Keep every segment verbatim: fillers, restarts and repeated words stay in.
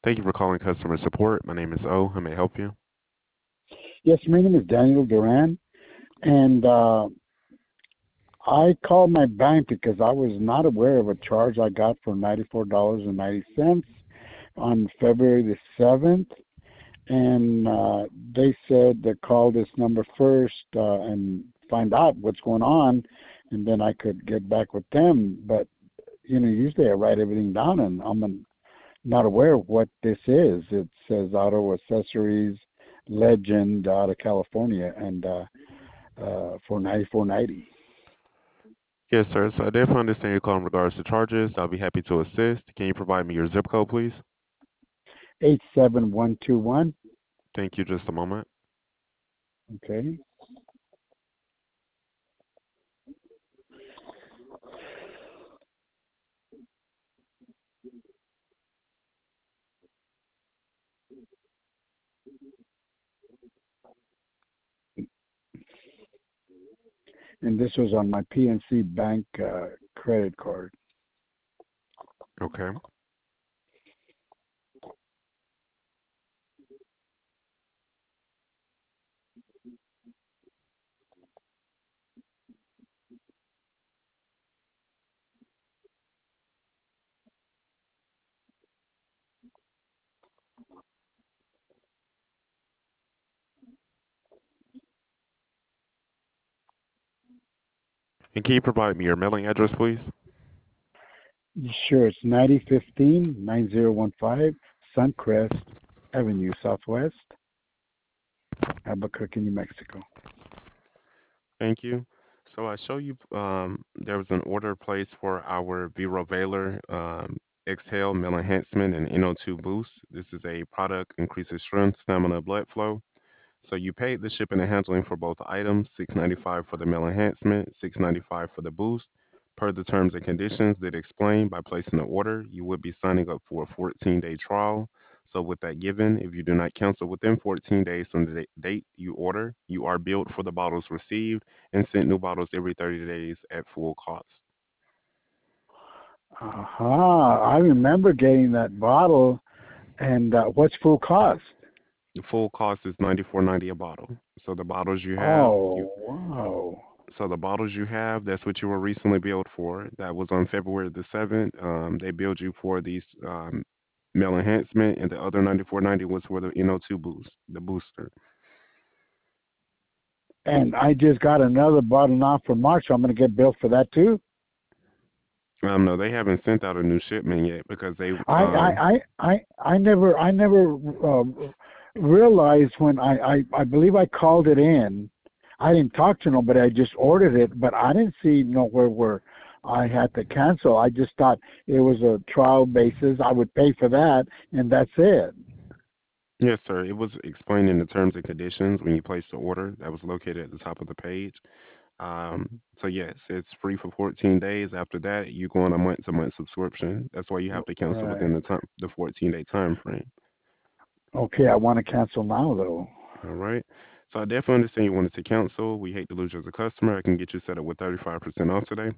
Thank you for calling customer support. My name is O. How may I help you? Yes, my name is Daniel Duran, and uh, I called my bank because I was not aware of a charge I got for ninety-four dollars and ninety cents on February the seventh, and uh, they said to call this number first uh, and find out what's going on, and then I could get back with them. But you know, usually I write everything down, and I'm not aware of what this is. It says Auto Accessories Legend out of California, and uh, uh, for ninety-four ninety. Yes, sir. So I definitely understand your call in regards to charges. I'll be happy to assist. Can you provide me your zip code, please? eight seven one two one. Thank you. Just a moment. Okay. And this was on my P N C Bank uh, credit card. Okay. And can you provide me your mailing address, please? Sure, it's ninety fifteen nine zero one five Suncrest Avenue Southwest, Albuquerque, New Mexico. Thank you. So I show you um, there was an order placed for our Vero Valor um, Exhale Meal Enhancement and N O two Boost. This is a product increases strength, stamina, blood flow. So you paid the shipping and handling for both items, six ninety-five for the meal enhancement, six ninety-five for the boost. Per the terms and conditions that explain by placing the order, you would be signing up for a fourteen-day trial. So with that given, if you do not cancel within fourteen days from the date you order, you are billed for the bottles received and sent new bottles every thirty days at full cost. Aha, I remember getting that bottle. And uh, what's full cost? The full cost is ninety-four ninety a bottle. So the bottles you have, you Oh, wow. So the bottles you have, that's what you were recently billed for. That was on February the seventh. Um, they billed you for these um, male enhancement, and the other ninety-four ninety was for the N O two boost, the booster. And I just got another bottle now for March, so I'm going to get billed for that too. Um, no, they haven't sent out a new shipment yet because they I um, I I I, I never I never um, realized when I, I I believe I called it in. I didn't talk to nobody. I just ordered it, but I didn't see nowhere where I had to cancel. I just thought it was a trial basis. I would pay for that, and that's it. yes, sir. It was explained in the terms and conditions when you placed the order. That was located at the top of the page. Um, so yes, it's free for fourteen days. After that, you go on a month-to-month subscription. That's why you have to cancel within Right. the time, the fourteen-day time frame. Okay, I want to cancel now though. All right. So I definitely understand you wanted to cancel. We hate to lose you as a customer. I can get you set up with thirty-five percent off today.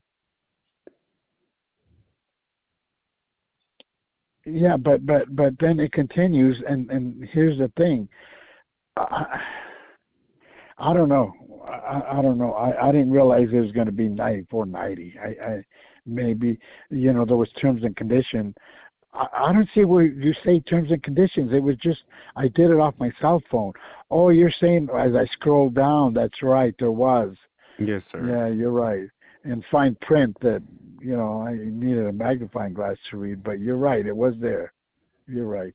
Yeah, but but but then it continues, and and here's the thing. I, I don't know. I, I don't know. I, I didn't realize it was going to be ninety four ninety. I, I maybe you know there was terms and condition. I, I don't see where you say terms and conditions. It was just I did it off my cell phone. Oh, you're saying as I scroll down. That's right. There was. Yes, sir. Yeah, you're right. And fine print that you know I needed a magnifying glass to read. But you're right. It was there. You're right.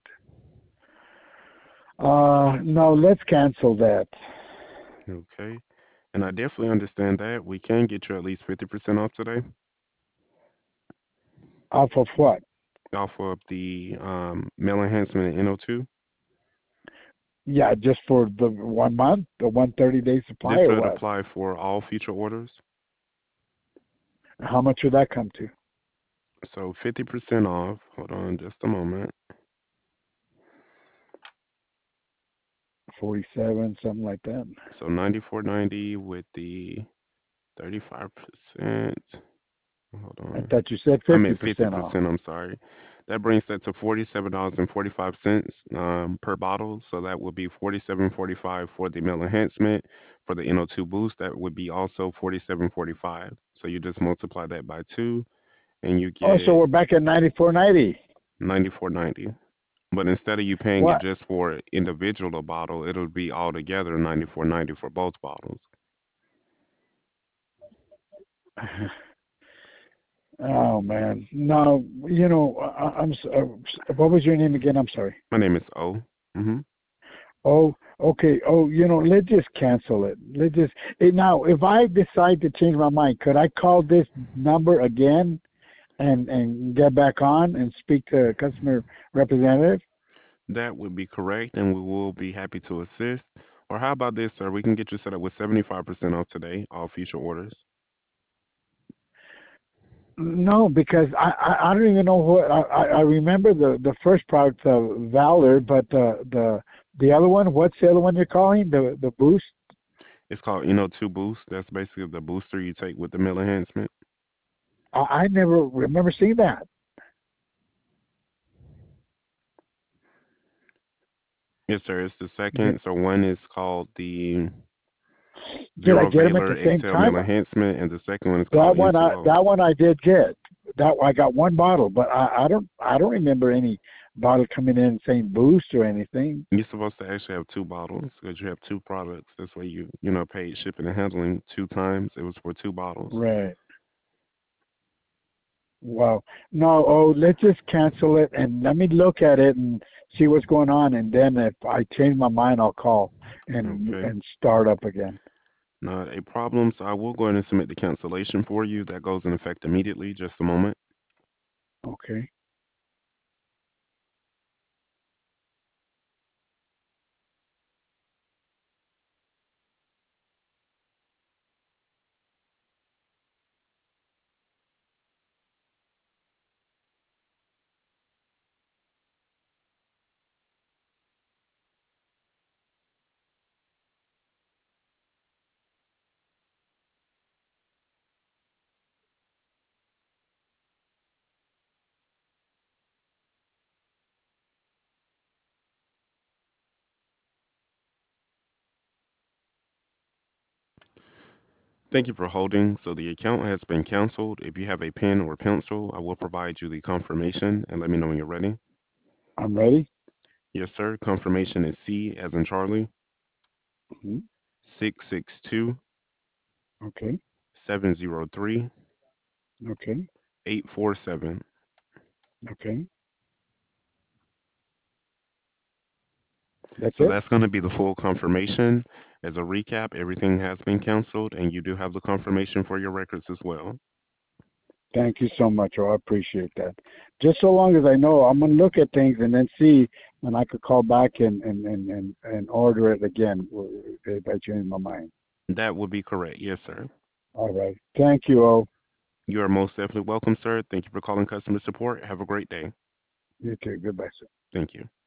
Uh, no, let's cancel that. Okay. And I definitely understand that. We can get you at least fifty percent off today Off of what? off of the um, mail enhancement and N O two. Yeah, just for the one month, the one thirty day supply, This or would what? apply for all future orders. How much would that come to? So fifty percent off. Hold on just a moment. Forty-seven, something like that. So ninety-four ninety with the thirty-five percent. Hold I on. thought you said I fifty meant percent off. fifty percent, I'm sorry. That brings that to forty-seven dollars and forty-five cents um, per bottle. So that would be forty-seven forty-five for the meal enhancement. For the N O two boost, that would be also forty-seven forty-five. So you just multiply that by two and you Oh, so get we're back at ninety four ninety. ninety-four ninety. But instead of you paying it What? just for individual bottle, it'll be altogether ninety-four ninety for both bottles. Oh man, no, you know, I, I'm. s- Uh, what was your name again? I'm sorry. My name is O. Hmm. Oh, okay. Oh, you know, let's just cancel it. Let's just eh, now. If I decide to change my mind, could I call this number again and and get back on and speak to a customer representative? That would be correct, and we will be happy to assist. Or how about this, sir? We can get you set up with seventy-five percent off today, all future orders. No, because I, I, I don't even know what I, I I remember the the first product, uh, Valor, but the the the other one. What's the other one you're calling? The the Boost. It's called Eno two Boost. That's basically the booster you take with the meal enhancement. I, I never remember seeing that. Yes, sir. It's the Did, second. So one is called the did I Vero get them at Baylor the same Exhale time? Meal Enhancement, and the second one is That called one, I N two O. that one I did get. That I got one bottle, but I, I don't I don't remember any bottle coming in saying Boost or anything. You're supposed to actually have two bottles because you have two products. That's why you, you know, paid shipping and handling two times. It was for two bottles. Right. Wow. No. Oh, let's just cancel it and let me look at it and see what's going on, and then if I change my mind, I'll call and Okay. and start up again. Not a problem. So I will go ahead and submit the cancellation for you. That goes in effect immediately. Just a moment. Okay. Thank you for holding. So the account has been canceled. If you have a pen or pencil, I will provide you the confirmation and let me know when you're ready. I'm ready. Yes, sir. Confirmation is C as in Charlie, Hmm. six six two Okay. seven zero three Okay. eight four seven. Okay. That's So it. that's going to be the full confirmation. As a recap, everything has been canceled and you do have the confirmation for your records as well. Thank you so much. Oh, I appreciate that. Just so long as I know, I'm gonna look at things and then see, and I could call back and and and and, and order it again if I change my mind. That would be correct. Yes, sir. All right. Thank you. Oh, You are most definitely welcome, sir. Thank you for calling customer support. Have a great day. you too. Goodbye, sir. Thank you.